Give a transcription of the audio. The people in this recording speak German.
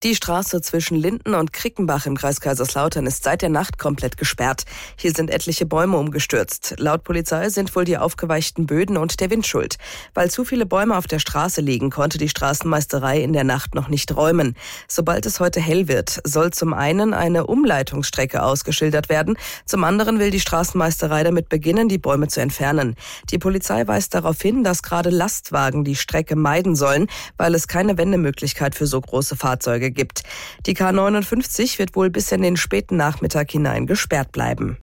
Die Straße zwischen Linden und Krickenbach im Kreis Kaiserslautern ist seit der Nacht komplett gesperrt. Hier sind etliche Bäume umgestürzt. Laut Polizei sind wohl die aufgeweichten Böden und der Wind schuld. Weil zu viele Bäume auf der Straße liegen, konnte die Straßenmeisterei in der Nacht noch nicht räumen. Sobald es heute hell wird, soll zum einen eine Umleitungsstrecke ausgeschildert werden. Zum anderen will die Straßenmeisterei damit beginnen, die Bäume zu entfernen. Die Polizei weist darauf hin, dass gerade Lastwagen die Strecke meiden sollen, weil es keine Wendemöglichkeit für so große Fahrzeuge gibt. Die K59 wird wohl bis in den späten Nachmittag hinein gesperrt bleiben.